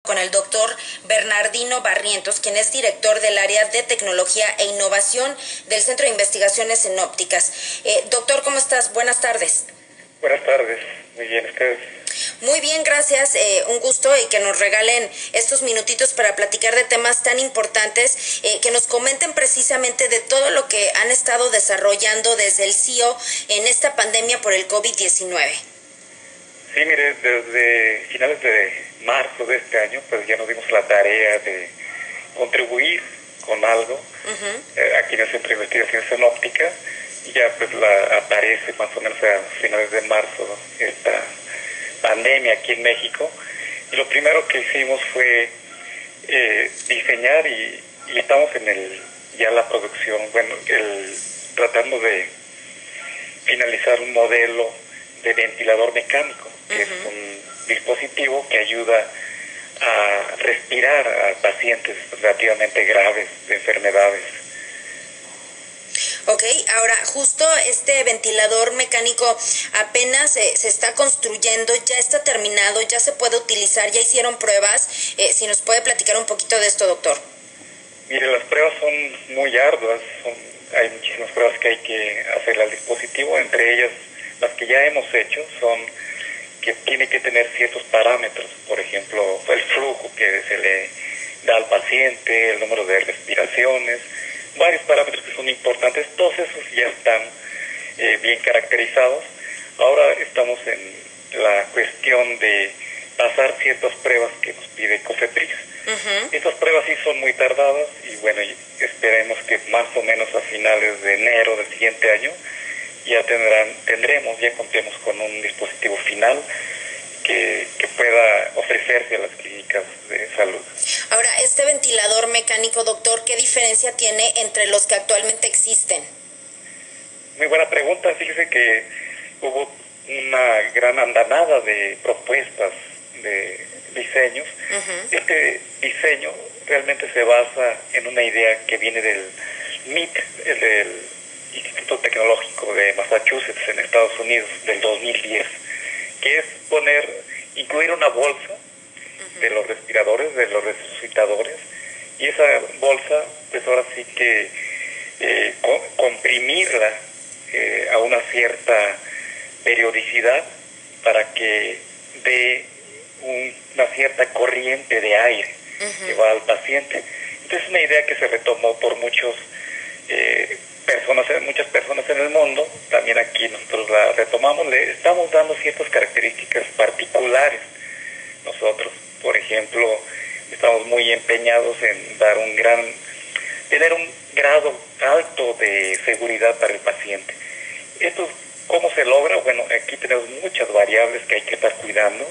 Con el doctor Bernardino Barrientos, quien es director del área de tecnología e innovación del Centro de Investigaciones en Ópticas. Doctor, ¿cómo estás? Buenas tardes. Buenas tardes, muy bien, ¿ustedes? Muy bien, gracias. Un gusto y que nos regalen estos minutitos para platicar de temas tan importantes, que nos comenten precisamente de todo lo que han estado desarrollando desde el CIO en esta pandemia por el COVID-19. Sí, mire, desde finales de marzo de este año, pues ya nos dimos la tarea de contribuir con algo aquí en el Centro de Investigaciones en Óptica, y ya pues aparece más o menos a finales de marzo esta pandemia aquí en México, y lo primero que hicimos fue diseñar y estamos en ya la producción, tratando de finalizar un modelo de ventilador mecánico, que es un dispositivo que ayuda a respirar a pacientes relativamente graves de enfermedades. Ok, ahora justo este ventilador mecánico apenas se está construyendo, ya está terminado, ya se puede utilizar, ya hicieron pruebas. Si nos puede platicar un poquito de esto, doctor. Mire, las pruebas son muy arduas, hay muchísimas pruebas que hay que hacer al dispositivo, entre ellas las que ya hemos hecho son que tiene que tener ciertos parámetros, por ejemplo, el flujo que se le da al paciente, el número de respiraciones, varios parámetros que son importantes, todos esos ya están bien caracterizados. Ahora estamos en la cuestión de pasar ciertas pruebas que nos pide COFEPRIS. Estas pruebas sí son muy tardadas y bueno, esperemos que más o menos a finales de enero del siguiente año ya contemos con un dispositivo final que pueda ofrecerse a las clínicas de salud. Ahora, este ventilador mecánico, doctor, ¿qué diferencia tiene entre los que actualmente existen? Muy buena pregunta. Fíjese que hubo una gran andanada de propuestas de diseños. Este diseño realmente se basa en una idea que viene del MIT, del Instituto Tecnológico de Massachusetts en Estados Unidos, del 2010, que es incluir una bolsa de los respiradores, de los resucitadores, y esa bolsa, pues ahora sí que comprimirla a una cierta periodicidad para que dé una cierta corriente de aire que va al paciente. Entonces es una idea que se retomó por muchas personas en el mundo. También aquí nosotros la retomamos, le estamos dando ciertas características particulares nosotros. Por ejemplo, estamos muy empeñados en tener un grado alto de seguridad para el paciente. Esto, ¿cómo se logra? Bueno, aquí tenemos muchas variables que hay que estar cuidando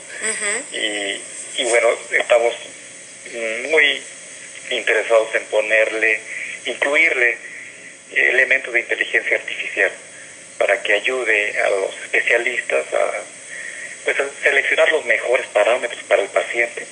y bueno, estamos muy interesados en incluirle elementos de inteligencia artificial para que ayude a los especialistas a seleccionar los mejores parámetros para el paciente.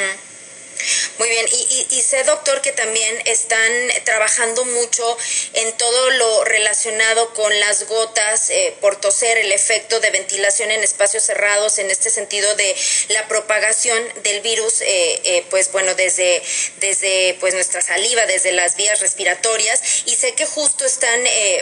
Muy bien, y sé, doctor, que también están trabajando mucho en todo lo relacionado con las gotas por toser, el efecto de ventilación en espacios cerrados, en este sentido de la propagación del virus, pues bueno, desde pues nuestra saliva, desde las vías respiratorias, y sé que justo están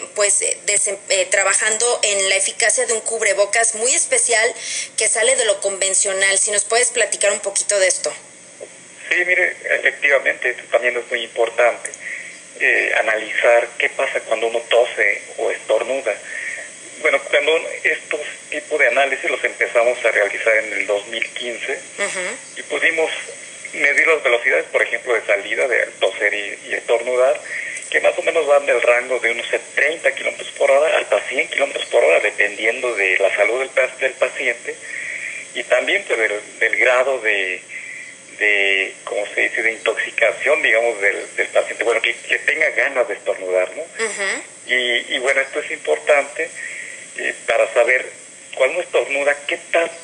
trabajando en la eficacia de un cubrebocas muy especial que sale de lo convencional. Si nos puedes platicar un poquito de esto. Sí, mire, efectivamente, esto también es muy importante, analizar qué pasa cuando uno tose o estornuda. Bueno, cuando estos tipos de análisis los empezamos a realizar en el 2015 y pudimos medir las velocidades, por ejemplo, de salida de toser y estornudar, que más o menos van del rango de unos 30 kilómetros por hora hasta 100 kilómetros por hora, dependiendo de la salud del paciente y también pues, del grado de ¿cómo se dice?, de intoxicación, digamos, del paciente, bueno, que tenga ganas de estornudar, ¿no? Y bueno, esto es importante para saber cuando estornuda, qué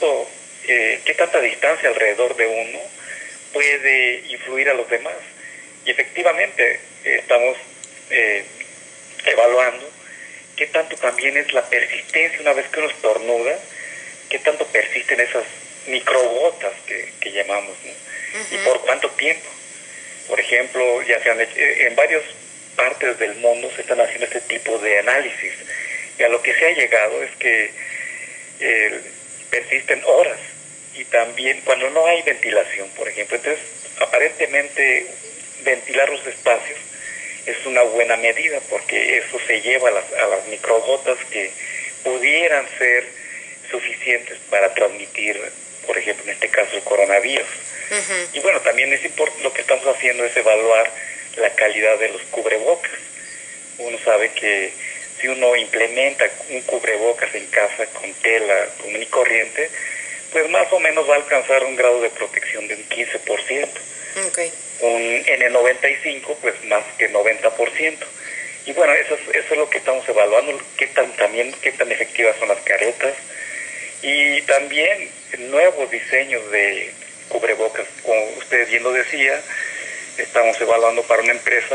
tanta distancia alrededor de uno puede influir a los demás. Y efectivamente estamos evaluando qué tanto también es la persistencia una vez que uno estornuda, qué tanto persisten esas microgotas que llamamos, ¿no? Y por cuánto tiempo. Por ejemplo, ya se han hecho, en varias partes del mundo se están haciendo este tipo de análisis. Y a lo que se ha llegado es que persisten horas. Y también cuando no hay ventilación, por ejemplo. Entonces, aparentemente, ventilar los espacios es una buena medida, porque eso se lleva a las microgotas que pudieran ser suficientes para transmitir, por ejemplo, en este caso, el coronavirus. Y bueno, también es lo que estamos haciendo es evaluar la calidad de los cubrebocas. Uno sabe que si uno implementa un cubrebocas en casa con tela común y corriente, pues más o menos va a alcanzar un grado de protección de un 15%. Okay. Un N95, pues más que 90%. Y bueno, eso es lo que estamos evaluando, qué tan efectivas son las caretas, y también nuevos diseños de cubrebocas. Como usted bien lo decía, estamos evaluando para una empresa,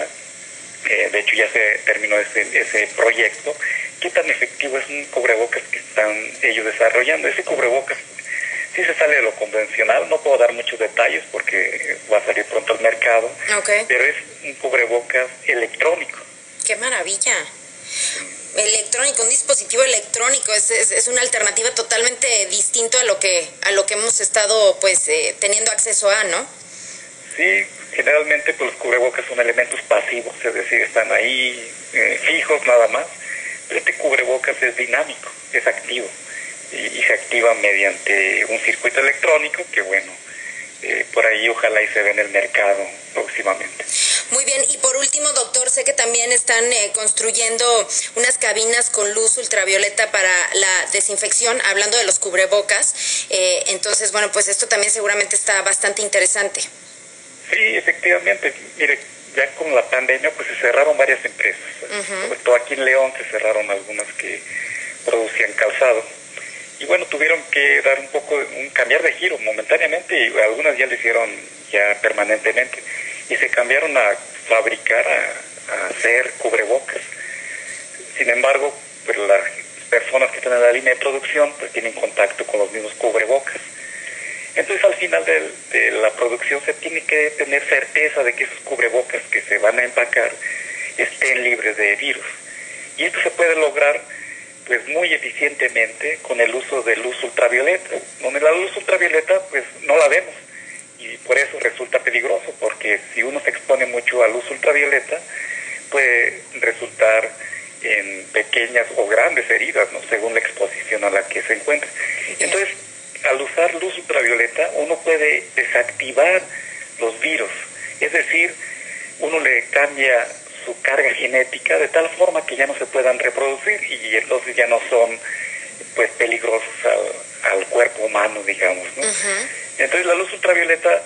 de hecho ya se terminó ese proyecto, qué tan efectivo es un cubrebocas que están ellos desarrollando. Ese cubrebocas sí se sale de lo convencional, no puedo dar muchos detalles porque va a salir pronto al mercado, pero es un cubrebocas electrónico. ¡Qué maravilla! Electrónico, un dispositivo electrónico, es una alternativa totalmente distinta a lo que hemos estado pues teniendo acceso a, ¿no? Sí, generalmente pues los cubrebocas son elementos pasivos, es decir, están ahí fijos nada más, pero este cubrebocas es dinámico, es activo, y se activa mediante un circuito electrónico que bueno, por ahí ojalá y se ve en el mercado próximamente. Muy bien, y por último, doctor, sé que también están construyendo unas cabinas con luz ultravioleta para la desinfección, hablando de los cubrebocas, entonces, bueno, pues esto también seguramente está bastante interesante. Sí, efectivamente, mire, ya con la pandemia pues se cerraron varias empresas, sobre todo aquí en León se cerraron algunas que producían calzado, y bueno, tuvieron que dar cambiar de giro momentáneamente, y algunas ya lo hicieron ya permanentemente, y se cambiaron a fabricar, a hacer cubrebocas. Sin embargo, pues las personas que están en la línea de producción pues tienen contacto con los mismos cubrebocas. Entonces al final de la producción se tiene que tener certeza de que esos cubrebocas que se van a empacar estén libres de virus. Y esto se puede lograr pues muy eficientemente con el uso de luz ultravioleta, donde la luz ultravioleta pues no la vemos, y por eso resulta peligroso, porque si uno se expone mucho a luz ultravioleta puede resultar en pequeñas o grandes heridas, ¿no? Según la exposición a la que se encuentra. Entonces, al usar luz ultravioleta uno puede desactivar los virus, es decir, uno le cambia su carga genética de tal forma que ya no se puedan reproducir, y entonces ya no son pues peligrosos al cuerpo humano, digamos, ¿no? Entonces la luz ultravioleta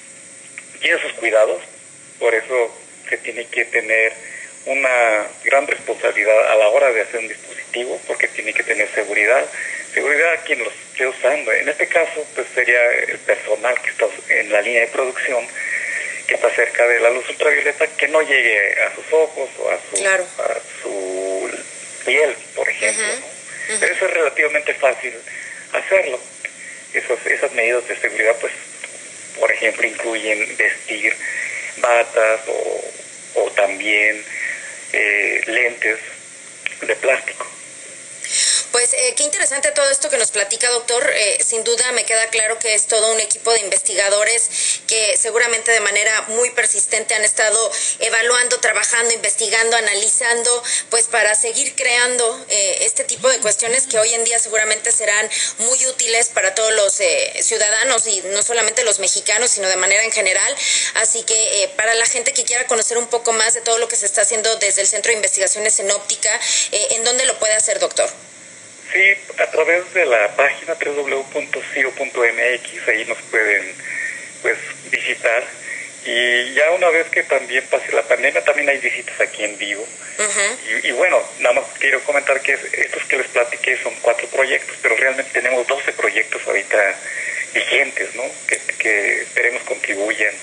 tiene sus cuidados, por eso se tiene que tener una gran responsabilidad a la hora de hacer un dispositivo, porque tiene que tener seguridad a quien los esté usando. En este caso pues sería el personal que está en la línea de producción, que está cerca de la luz ultravioleta, que no llegue a sus ojos o a su piel, por ejemplo, ¿no? Pero eso es relativamente fácil hacerlo. Esas medidas de seguridad, pues, por ejemplo, incluyen vestir batas o también lentes de plástico. Pues qué interesante todo esto que nos platica, doctor. Sin duda me queda claro que es todo un equipo de investigadores que seguramente de manera muy persistente han estado evaluando, trabajando, investigando, analizando, pues para seguir creando este tipo de cuestiones que hoy en día seguramente serán muy útiles para todos los ciudadanos, y no solamente los mexicanos, sino de manera en general. Así que para la gente que quiera conocer un poco más de todo lo que se está haciendo desde el Centro de Investigaciones en Óptica, ¿en dónde lo puede hacer, doctor? Sí, a través de la página www.cio.mx, ahí nos pueden pues visitar, y ya una vez que también pase la pandemia también hay visitas aquí en vivo. Y bueno, nada más quiero comentar que estos que les platiqué son 4 proyectos, pero realmente tenemos 12 proyectos ahorita vigentes, ¿no? Que esperemos contribuyan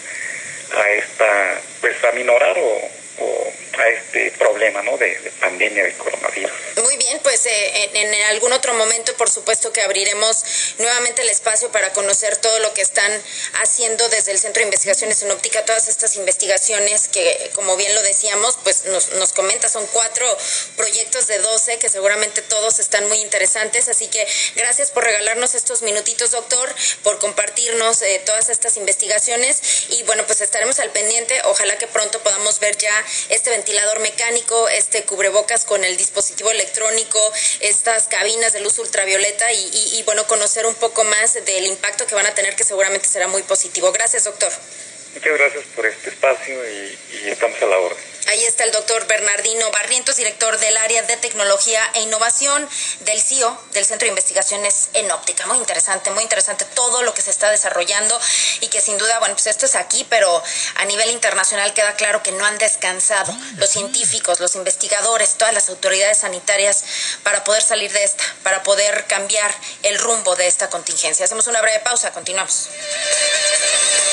a minorar o a este problema, ¿no? de pandemia del coronavirus. Muy bien. bien, pues en algún otro momento, por supuesto que abriremos nuevamente el espacio para conocer todo lo que están haciendo desde el Centro de Investigaciones en Óptica, todas estas investigaciones que, como bien lo decíamos, pues nos comenta, son 4 proyectos de 12 que seguramente todos están muy interesantes, así que gracias por regalarnos estos minutitos, doctor, por compartirnos todas estas investigaciones y bueno, pues estaremos al pendiente, ojalá que pronto podamos ver ya este ventilador mecánico, este cubrebocas con el dispositivo electrónico, estas cabinas de luz ultravioleta y bueno, conocer un poco más del impacto que van a tener, que seguramente será muy positivo. Gracias, doctor. Muchas gracias por este espacio y estamos a la orden. Ahí está el doctor Bernardino Barrientos, director del área de tecnología e innovación del CIO, del Centro de Investigaciones en Óptica. Muy interesante todo lo que se está desarrollando y que sin duda, bueno, pues esto es aquí, pero a nivel internacional queda claro que no han descansado los científicos, los investigadores, todas las autoridades sanitarias para poder salir de esta, para poder cambiar el rumbo de esta contingencia. Hacemos una breve pausa, continuamos.